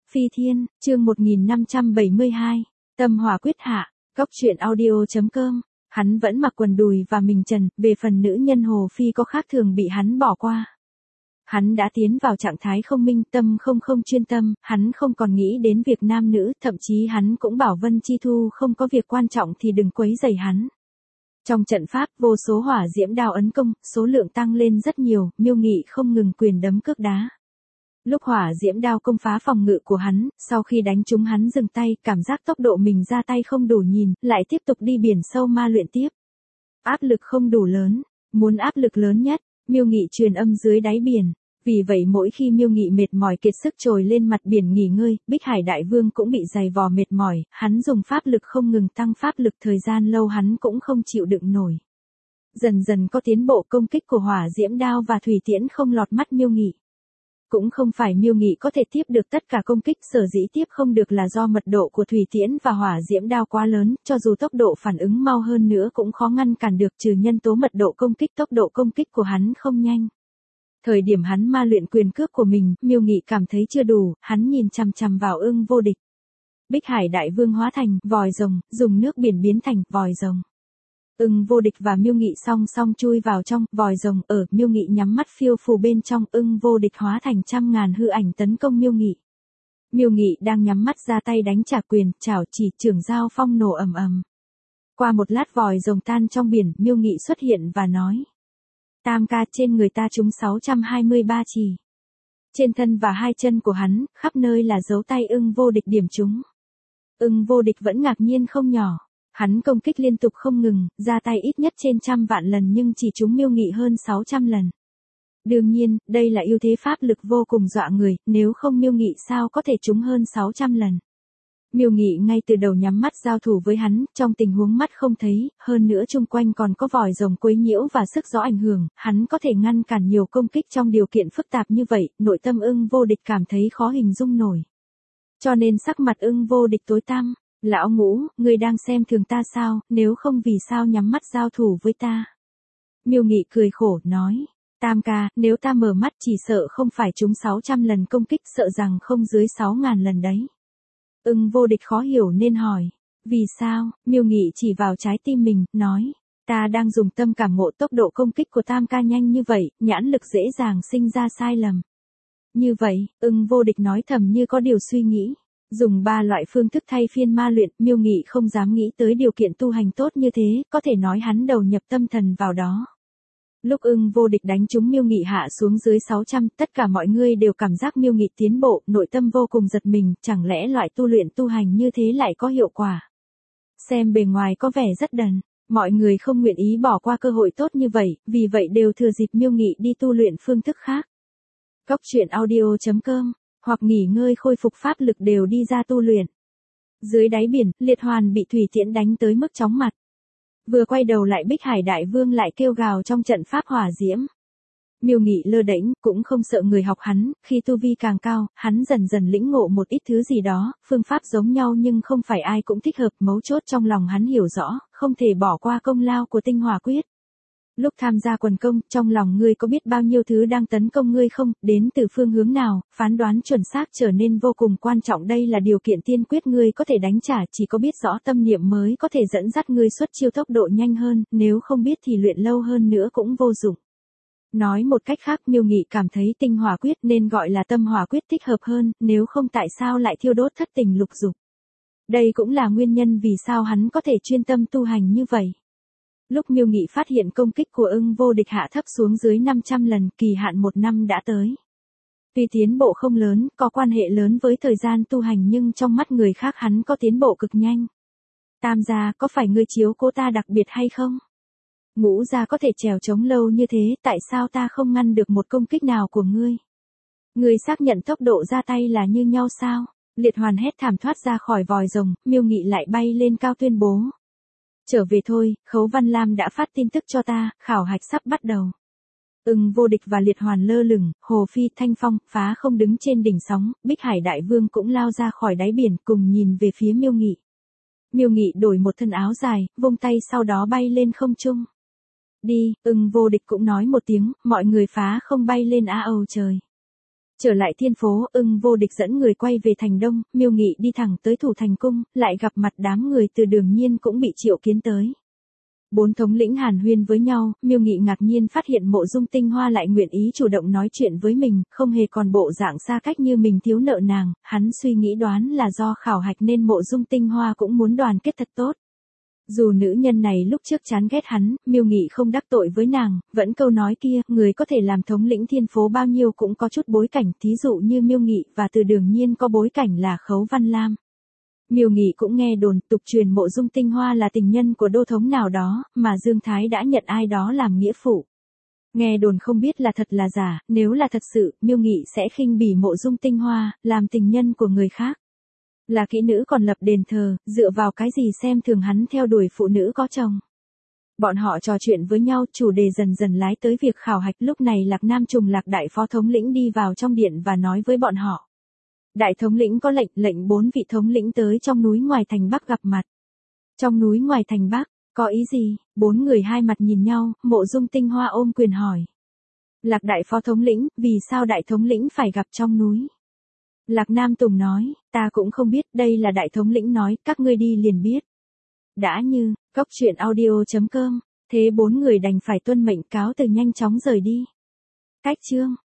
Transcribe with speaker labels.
Speaker 1: Phi Thiên, chương 1572, Tâm Hỏa Quyết Hạ, Cóc truyện audio.com. Hắn vẫn mặc quần đùi và mình trần, về phần nữ nhân Hồ Phi có khác thường bị hắn bỏ qua. Hắn đã tiến vào trạng thái không minh tâm không chuyên tâm, hắn không còn nghĩ đến việc nam nữ, thậm chí hắn cũng bảo Vân Chi Thu không có việc quan trọng thì đừng quấy rầy hắn. Trong trận pháp, vô số hỏa diễm đao ấn công, số lượng tăng lên rất nhiều, Miêu Nghị không ngừng quyền đấm cước đá. Lúc hỏa diễm đao công phá phòng ngự của hắn, sau khi đánh trúng hắn dừng tay, cảm giác tốc độ mình ra tay không đủ nhìn, lại tiếp tục đi biển sâu ma luyện tiếp. Áp lực không đủ lớn, muốn áp lực lớn nhất, Miêu Nghị truyền âm dưới đáy biển. Vì vậy mỗi khi Miêu Nghị mệt mỏi kiệt sức trồi lên mặt biển nghỉ ngơi, Bích Hải Đại Vương cũng bị dày vò mệt mỏi, hắn dùng pháp lực không ngừng tăng pháp lực, thời gian lâu hắn cũng không chịu đựng nổi. Dần dần có tiến bộ, công kích của hỏa diễm đao và thủy tiễn không lọt mắt Miêu Nghị. Cũng không phải Miêu Nghị có thể tiếp được tất cả công kích, sở dĩ tiếp không được là do mật độ của thủy tiễn và hỏa diễm đao quá lớn, cho dù tốc độ phản ứng mau hơn nữa cũng khó ngăn cản được, trừ nhân tố mật độ công kích, tốc độ công kích của hắn không nhanh. Thời điểm hắn ma luyện quyền cước của mình, Miêu Nghị cảm thấy chưa đủ, hắn nhìn chằm chằm vào Ưng Vô Địch. Bích Hải Đại Vương hóa thành vòi rồng, dùng nước biển biến thành vòi rồng. Ưng Vô Địch và Miêu Nghị song song chui vào trong vòi rồng, ở Miêu Nghị nhắm mắt phiêu phù bên trong, Ưng Vô Địch hóa thành trăm ngàn hư ảnh tấn công Miêu Nghị. Miêu Nghị đang nhắm mắt ra tay đánh trả quyền, chảo chỉ, trưởng giao phong nổ ầm ầm. Qua một lát vòi rồng tan trong biển, Miêu Nghị xuất hiện và nói: Tam ca, trên người ta trúng 623 chì. Trên thân và hai chân của hắn, khắp nơi là dấu tay Ưng Vô Địch điểm trúng. Ưng Vô Địch vẫn ngạc nhiên không nhỏ. Hắn công kích liên tục không ngừng, ra tay ít nhất trên 100 vạn lần nhưng chỉ trúng Miêu Nghị hơn 600 lần. Đương nhiên, đây là ưu thế pháp lực vô cùng dọa người, nếu không Miêu Nghị sao có thể trúng hơn 600 lần. Miêu Nghị ngay từ đầu nhắm mắt giao thủ với hắn, trong tình huống mắt không thấy, hơn nữa chung quanh còn có vòi rồng quấy nhiễu và sức gió ảnh hưởng, hắn có thể ngăn cản nhiều công kích trong điều kiện phức tạp như vậy, nội tâm Ưng Vô Địch cảm thấy khó hình dung nổi. Cho nên sắc mặt Ưng Vô Địch tối tăm. Lão Ngũ, ngươi đang xem thường ta sao, nếu không vì sao nhắm mắt giao thủ với ta? Miêu Nghị cười khổ, nói, Tam ca, nếu ta mở mắt chỉ sợ không phải trúng 600 lần công kích, sợ rằng không dưới 6.000 lần đấy. Ưng Vô Địch khó hiểu nên hỏi, vì sao? Miêu Nghị chỉ vào trái tim mình, nói, ta đang dùng tâm cảm ngộ, tốc độ công kích của Tam ca nhanh như vậy, nhãn lực dễ dàng sinh ra sai lầm. Như vậy, Ưng Vô Địch nói thầm như có điều suy nghĩ. Dùng 3 loại phương thức thay phiên ma luyện, Miêu Nghị không dám nghĩ tới điều kiện tu hành tốt như thế, có thể nói hắn đầu nhập tâm thần vào đó. Lúc Ưng Vô Địch đánh trúng Miêu Nghị hạ xuống dưới 600, tất cả mọi người đều cảm giác Miêu Nghị tiến bộ, nội tâm vô cùng giật mình, chẳng lẽ loại tu luyện tu hành như thế lại có hiệu quả. Xem bề ngoài có vẻ rất đần, mọi người không nguyện ý bỏ qua cơ hội tốt như vậy, vì vậy đều thừa dịp Miêu Nghị đi tu luyện phương thức khác. Cóc truyện audio.com, hoặc nghỉ ngơi khôi phục pháp lực đều đi ra tu luyện. Dưới đáy biển, Liệt Hoàn bị thủy tiễn đánh tới mức chóng mặt. Vừa quay đầu lại Bích Hải Đại Vương lại kêu gào trong trận pháp hỏa diễm. Miêu Nghị lơ đễnh, cũng không sợ người học hắn, khi tu vi càng cao, hắn dần dần lĩnh ngộ một ít thứ gì đó, phương pháp giống nhau nhưng không phải ai cũng thích hợp, mấu chốt trong lòng hắn hiểu rõ, không thể bỏ qua công lao của Tinh Hỏa Quyết. Lúc tham gia quần công, trong lòng ngươi có biết bao nhiêu thứ đang tấn công ngươi không, đến từ phương hướng nào, phán đoán chuẩn xác trở nên vô cùng quan trọng, đây là điều kiện tiên quyết ngươi có thể đánh trả, chỉ có biết rõ tâm niệm mới có thể dẫn dắt ngươi xuất chiêu tốc độ nhanh hơn, nếu không biết thì luyện lâu hơn nữa cũng vô dụng. Nói một cách khác, Miêu Nghị cảm thấy Tinh Hỏa Quyết nên gọi là Tâm Hỏa Quyết thích hợp hơn, nếu không tại sao lại thiêu đốt thất tình lục dục. Đây cũng là nguyên nhân vì sao hắn có thể chuyên tâm tu hành như vậy. Lúc Miêu Nghị phát hiện công kích của Ưng Vô Địch hạ thấp xuống dưới 500 lần, kỳ hạn 1 năm đã tới. Tuy tiến bộ không lớn, có quan hệ lớn với thời gian tu hành nhưng trong mắt người khác hắn có tiến bộ cực nhanh. Tam gia, có phải ngươi chiếu cố ta đặc biệt hay không? Ngũ gia có thể trèo trống lâu như thế, tại sao ta không ngăn được một công kích nào của ngươi? Ngươi xác nhận tốc độ ra tay là như nhau sao? Liệt Hoàn hét thảm thoát ra khỏi vòi rồng, Miêu Nghị lại bay lên cao tuyên bố. Trở về thôi, Khấu Văn Lam đã phát tin tức cho ta, khảo hạch sắp bắt đầu. Ưng Vô Địch và Liệt Hoàn lơ lửng, Hồ Phi, Thanh Phong, Phá Không đứng trên đỉnh sóng, Bích Hải Đại Vương cũng lao ra khỏi đáy biển, cùng nhìn về phía Miêu Nghị. Miêu Nghị đổi một thân áo dài, vung tay sau đó bay lên không trung. Đi, Ưng Vô Địch cũng nói một tiếng, mọi người phá không bay lên á âu trời. Trở lại thiên phố, Ưng Vô Địch dẫn người quay về thành Đông, Miêu Nghị đi thẳng tới Thủ Thành Cung, lại gặp mặt đám người từ Đường Nhiên cũng bị triệu kiến tới. Bốn thống lĩnh hàn huyên với nhau, Miêu Nghị ngạc nhiên phát hiện Mộ Dung Tinh Hoa lại nguyện ý chủ động nói chuyện với mình, không hề còn bộ dạng xa cách như mình thiếu nợ nàng, hắn suy nghĩ đoán là do khảo hạch nên Mộ Dung Tinh Hoa cũng muốn đoàn kết thật tốt. Dù nữ nhân này lúc trước chán ghét hắn, Miêu Nghị không đắc tội với nàng, vẫn câu nói kia, người có thể làm thống lĩnh thiên phố bao nhiêu cũng có chút bối cảnh, thí dụ như Miêu Nghị và từ Đường Nhiên có bối cảnh là Khấu Văn Lam. Miêu Nghị cũng nghe đồn tục truyền Mộ Dung Tinh Hoa là tình nhân của đô thống nào đó, mà Dương Thái đã nhận ai đó làm nghĩa phụ. Nghe đồn không biết là thật là giả, nếu là thật sự, Miêu Nghị sẽ khinh bỉ Mộ Dung Tinh Hoa, làm tình nhân của người khác. Là kỹ nữ còn lập đền thờ, dựa vào cái gì xem thường hắn theo đuổi phụ nữ có chồng. Bọn họ trò chuyện với nhau, chủ đề dần dần lái tới việc khảo hạch. Lúc này Lạc Nam Trùng Lạc đại phó thống lĩnh đi vào trong điện và nói với bọn họ. Đại thống lĩnh có lệnh 4 vị thống lĩnh tới trong núi ngoài thành Bắc gặp mặt. Trong núi ngoài thành Bắc, có ý gì? 4 người hai mặt nhìn nhau, Mộ Dung Tinh Hoa ôm quyền hỏi. Lạc đại phó thống lĩnh, vì sao đại thống lĩnh phải gặp trong núi? Lạc Nam Tùng nói, ta cũng không biết, đây là đại thống lĩnh nói, các ngươi đi liền biết. Đã như, cốc truyện audio.com, thế 4 người đành phải tuân mệnh cáo từ nhanh chóng rời đi. Cách chương.